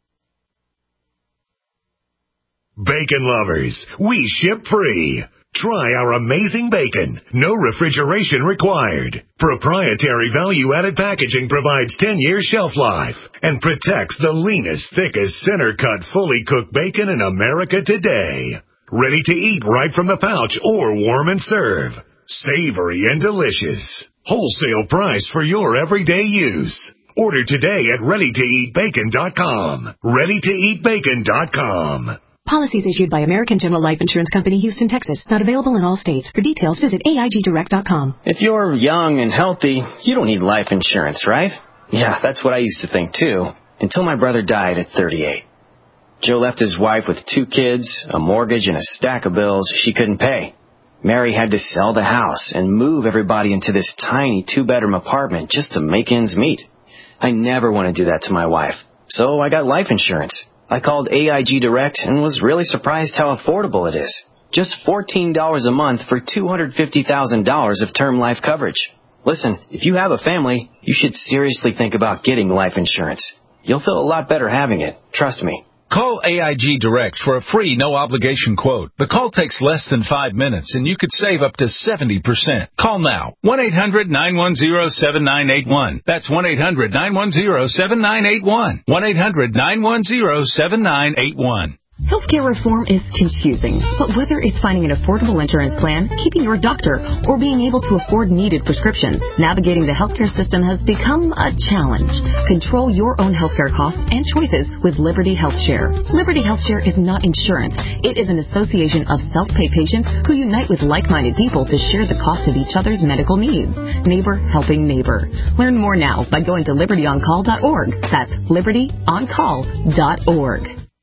Bacon lovers, we ship free. Try our amazing bacon. No refrigeration required. Proprietary value-added packaging provides ten years shelf life and protects the leanest, thickest, center-cut, fully cooked bacon in America today. Ready to eat right from the pouch or warm and serve. Savory and delicious. Wholesale price for your everyday use. Order today at ready to eat bacon dot com. ready to eat bacon dot com. Policies issued by American General Life Insurance Company, Houston, Texas. Not available in all states. For details, visit A I G direct dot com. If you're young and healthy, you don't need life insurance, right? Yeah, that's what I used to think, too. Until my brother died at thirty-eight. Joe left his wife with two kids, a mortgage, and a stack of bills she couldn't pay. Mary had to sell the house and move everybody into this tiny two-bedroom apartment just to make ends meet. I never want to do that to my wife, so I got life insurance. I called A I G Direct and was really surprised how affordable it is. Just fourteen dollars a month for two hundred fifty thousand dollars of term life coverage. Listen, if you have a family, you should seriously think about getting life insurance. You'll feel a lot better having it. Trust me. Call A I G Direct for a free no-obligation quote. The call takes less than five minutes, and you could save up to seventy percent. Call now. one eight hundred nine one zero seven nine eight one. That's one eight hundred nine one zero seven nine eight one. one eight hundred nine one zero seven nine eight one. Healthcare reform is confusing, but whether it's finding an affordable insurance plan, keeping your doctor, or being able to afford needed prescriptions, navigating the healthcare system has become a challenge. Control your own healthcare costs and choices with Liberty HealthShare. Liberty HealthShare is not insurance. It is an association of self-pay patients who unite with like-minded people to share the cost of each other's medical needs. Neighbor helping neighbor. Learn more now by going to liberty on call dot org. That's liberty on call dot org.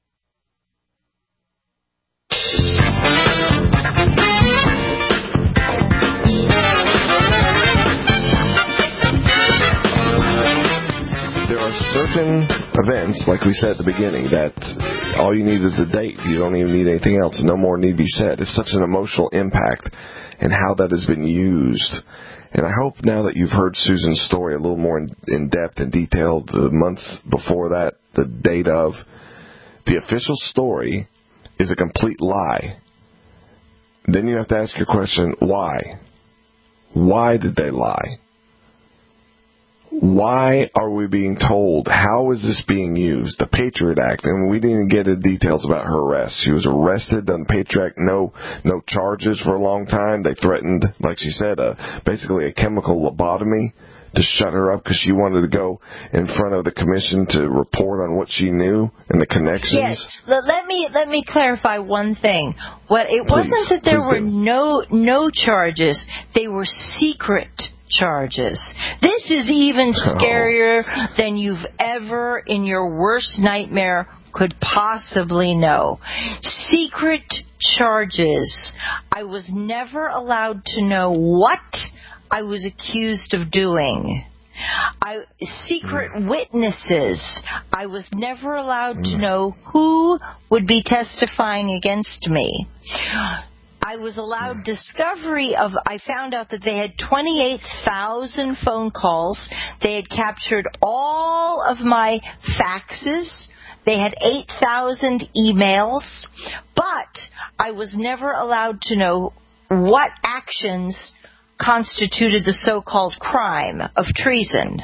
There are certain events, like we said at the beginning, that all you need is the date. You don't even need anything else. No more need be said. It's such an emotional impact and how that has been used. And I hope now that you've heard Susan's story a little more in, in depth and detail, the months before that, the date of, the official story is a complete lie. Then you have to ask your question, why? Why did they lie? Why are we being told? How is this being used? The Patriot Act, and we didn't get the details about her arrest. She was arrested on the Patriot Act, no, no charges for a long time. They threatened, like she said, uh, basically a chemical lobotomy to shut her up because she wanted to go in front of the commission to report on what she knew and the connections? Yes. Let, let me let me clarify one thing. What it Please, wasn't that there were do. no no charges; they were secret charges. This is even scarier oh. than you've ever in your worst nightmare could possibly know. Secret charges. I was never allowed to know what I was accused of doing. I, secret mm. witnesses. I was never allowed mm. to know who would be testifying against me. I was allowed discovery of, I found out that they had twenty-eight thousand phone calls. They had captured all of my faxes. They had eight thousand emails. But I was never allowed to know what actions constituted the so-called crime of treason.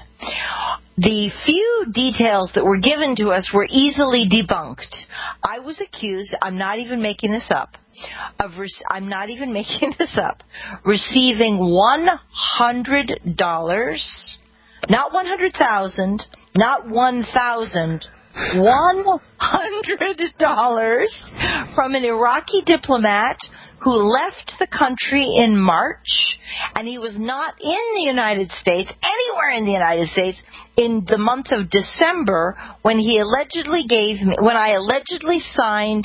The few details that were given to us were easily debunked. I was accused, I'm not even making this up, of re- I'm not even making this up, receiving one hundred dollars, not one hundred thousand dollars, not one thousand dollars, one hundred dollars from an Iraqi diplomat who left the country in March, and he was not in the United States, anywhere in the United States, in the month of December when he allegedly gave me, when I allegedly signed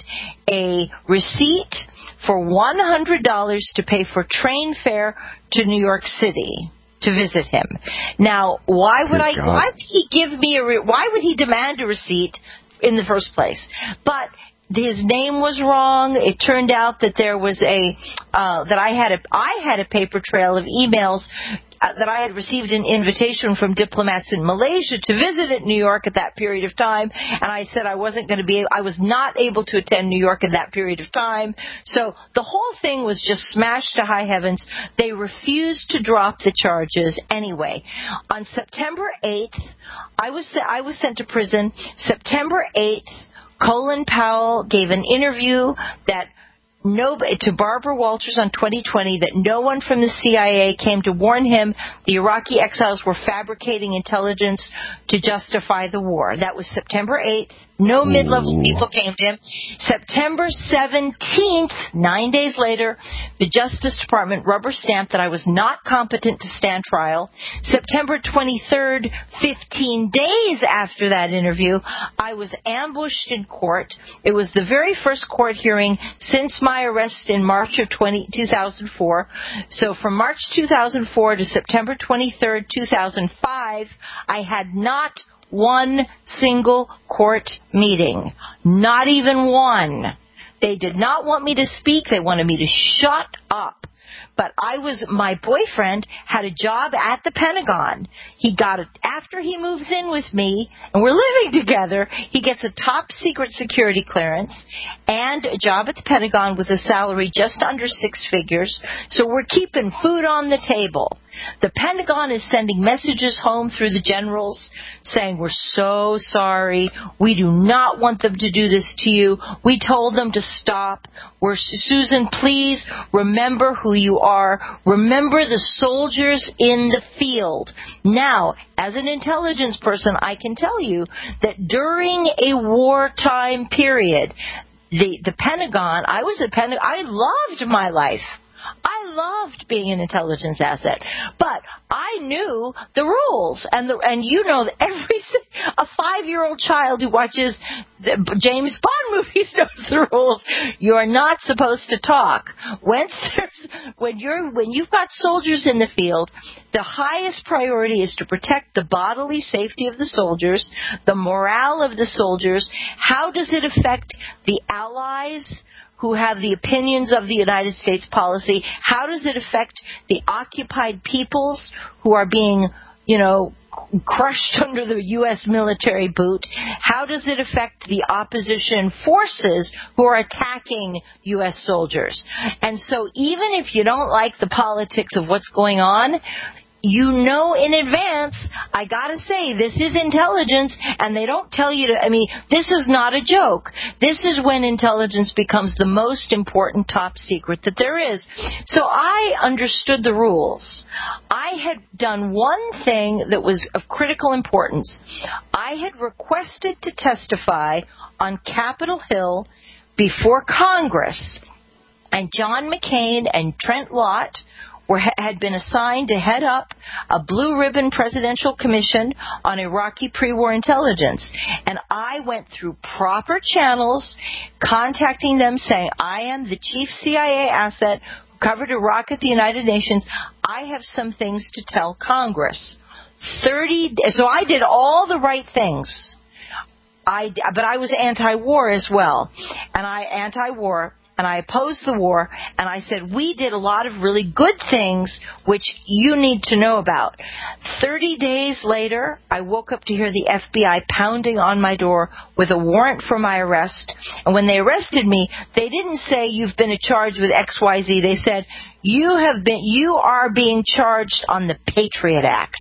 a receipt for one hundred dollars to pay for train fare to New York City to visit him. Now, why would I, why would he give me a, re- why would he demand a receipt in the first place? But his name was wrong. It turned out that there was a uh, that I had a I had a paper trail of emails uh, that I had received an invitation from diplomats in Malaysia to visit at New York at that period of time, and I said I wasn't going to be I was not able to attend New York at that period of time. So the whole thing was just smashed to high heavens. They refused to drop the charges anyway. On September eighth, I was I was sent to prison. September eighth. Colin Powell gave an interview that no, to Barbara Walters on twenty twenty that no one from the C I A came to warn him the Iraqi exiles were fabricating intelligence to justify the war. That was September eighth. No mid-level people came to him. September seventeenth, nine days later, the Justice Department rubber-stamped that I was not competent to stand trial. September twenty-third, fifteen days after that interview, I was ambushed in court. It was the very first court hearing since my arrest in March of two thousand four. So from March two thousand four to September twenty-third, two thousand five, I had not one single court meeting. Not even one. They did not want me to speak. They wanted me to shut up. But I was, my boyfriend had a job at the Pentagon. He got it after he moves in with me, and we're living together. He gets a top secret security clearance and a job at the Pentagon with a salary just under six figures. So we're keeping food on the table. The Pentagon is sending messages home through the generals saying, we're so sorry. We do not want them to do this to you. We told them to stop. We're, Susan, please remember who you are. Remember the soldiers in the field. Now, as an intelligence person, I can tell you that during a wartime period, the, the Pentagon, I was at Pentagon, I loved my life. I loved being an intelligence asset, but I knew the rules, and the, and you know that every a five-year-old child who watches the James Bond movies knows the rules. You are not supposed to talk. When there's, when you're when you've got soldiers in the field, the highest priority is to protect the bodily safety of the soldiers, the morale of the soldiers. How does it affect the allies who have the opinions of the United States policy? How does it affect the occupied peoples who are being, you know, crushed under the U S military boot? How does it affect the opposition forces who are attacking U S soldiers? And so even if you don't like the politics of what's going on, you know in advance, I gotta say, this is intelligence, and they don't tell you to, I mean, this is not a joke. This is when intelligence becomes the most important top secret that there is. So I understood the rules. I had done one thing that was of critical importance. I had requested to testify on Capitol Hill before Congress, and John McCain and Trent Lott were, had been assigned to head up a blue ribbon presidential commission on Iraqi pre-war intelligence. And I went through proper channels, contacting them, saying, I am the chief C I A asset who covered Iraq at the United Nations. I have some things to tell Congress. Thirty. So I did all the right things. I, but I was anti-war as well, and I anti-war. And I opposed the war, and I said, we did a lot of really good things, which you need to know about. Thirty days later, I woke up to hear the F B I pounding on my door with a warrant for my arrest. And when they arrested me, they didn't say, you've been charged with X Y Z. They said, you have been, you are being charged on the Patriot Act.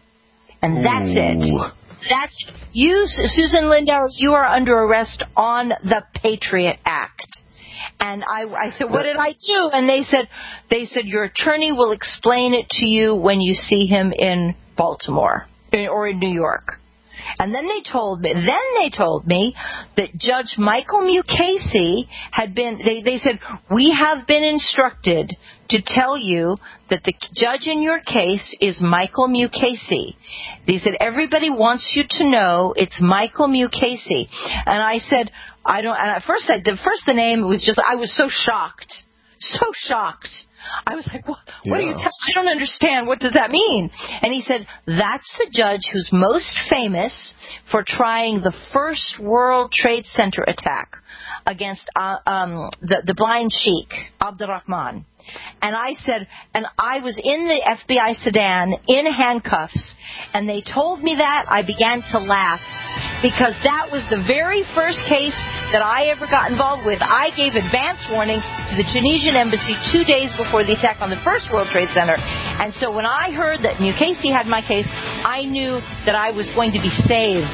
And that's Ooh. it. That's, you, Susan Lindauer, you are under arrest on the Patriot Act. And I, I said, what did I do? And they said, they said, your attorney will explain it to you when you see him in Baltimore or in New York. And then they told me, then they told me that Judge Michael Mukasey had been, they, they said, we have been instructed to tell you that the judge in your case is Michael Mukasey. They said, everybody wants you to know it's Michael Mukasey. And I said, I don't, and at first, I, the first the name was just, I was so shocked, so shocked. I was like, what, what yeah. are you telling? I don't understand. What does that mean? And he said, that's the judge who's most famous for trying the first World Trade Center attack against uh, um, the, the blind sheik, Abdurrahman. And I said, and I was in the F B I sedan in handcuffs, and they told me that. I began to laugh because that was the very first case that I ever got involved with. I gave advance warning to the Tunisian embassy two days before the attack on the first World Trade Center. And so when I heard that Mukasey had my case, I knew that I was going to be saved.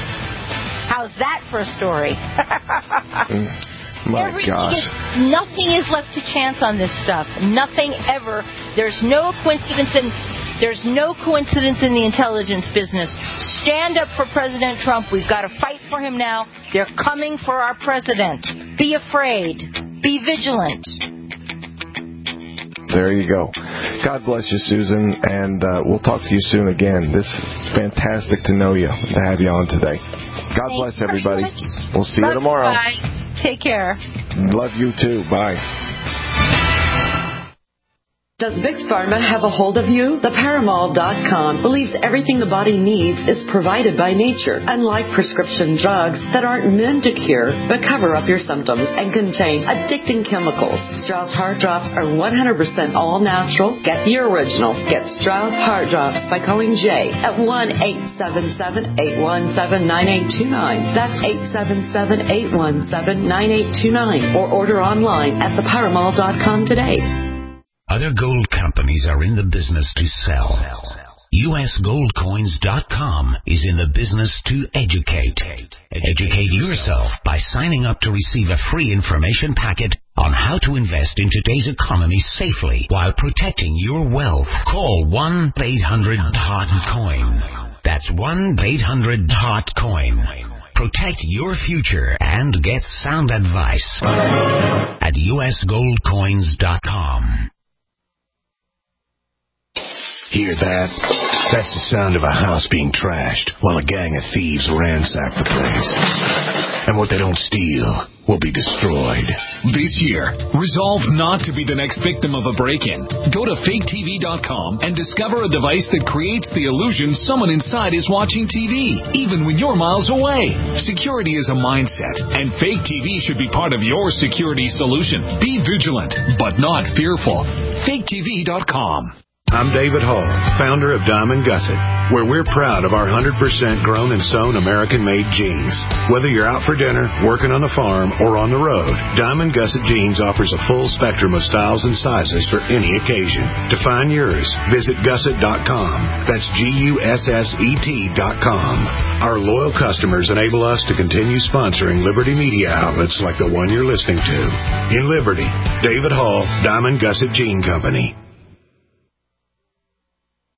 How's that for a story? mm. My Everything gosh. Is, nothing is left to chance on this stuff. Nothing ever. There's no coincidence in there's no coincidence in the intelligence business. Stand up for President Trump. We've got to fight for him now. They're coming for our president. Be afraid. Be vigilant. There you go. God bless you, Susan, and uh, we'll talk to you soon again. This is fantastic to know you, to have you on today. God Thanks bless everybody. We'll see Love you tomorrow. You guys. Take care. Love you too. Bye. Does Big Pharma have a hold of you? The Paramall dot com believes everything the body needs is provided by nature, unlike prescription drugs that aren't meant to cure but cover up your symptoms and contain addicting chemicals. Strauss Heart Drops are one hundred percent all natural. Get the original. Get Strauss Heart Drops by calling Jay at one eight seven seven, eight one seven, nine eight two nine. That's eight seven seven, eight one seven, nine eight two nine. Or order online at the Paramall dot com today. Other gold companies are in the business to sell. U S gold coins dot com is in the business to educate. Educate yourself by signing up to receive a free information packet on how to invest in today's economy safely while protecting your wealth. Call one eight hundred hot coin. That's one eight hundred hot coin. Protect your future and get sound advice at U S gold coins dot com. Hear that? That's the sound of a house being trashed while a gang of thieves ransack the place. And what they don't steal will be destroyed. This year, resolve not to be the next victim of a break-in. Go to fake T V dot com and discover a device that creates the illusion someone inside is watching T V, even when you're miles away. Security is a mindset, and Fake T V should be part of your security solution. Be vigilant, but not fearful. fake T V dot com. I'm David Hall, founder of Diamond Gusset, where we're proud of our one hundred percent grown and sewn American-made jeans. Whether you're out for dinner, working on the farm, or on the road, Diamond Gusset Jeans offers a full spectrum of styles and sizes for any occasion. To find yours, visit gusset dot com. That's G U S S E T dot com. Our loyal customers enable us to continue sponsoring Liberty media outlets like the one you're listening to. In Liberty, David Hall, Diamond Gusset Jean Company.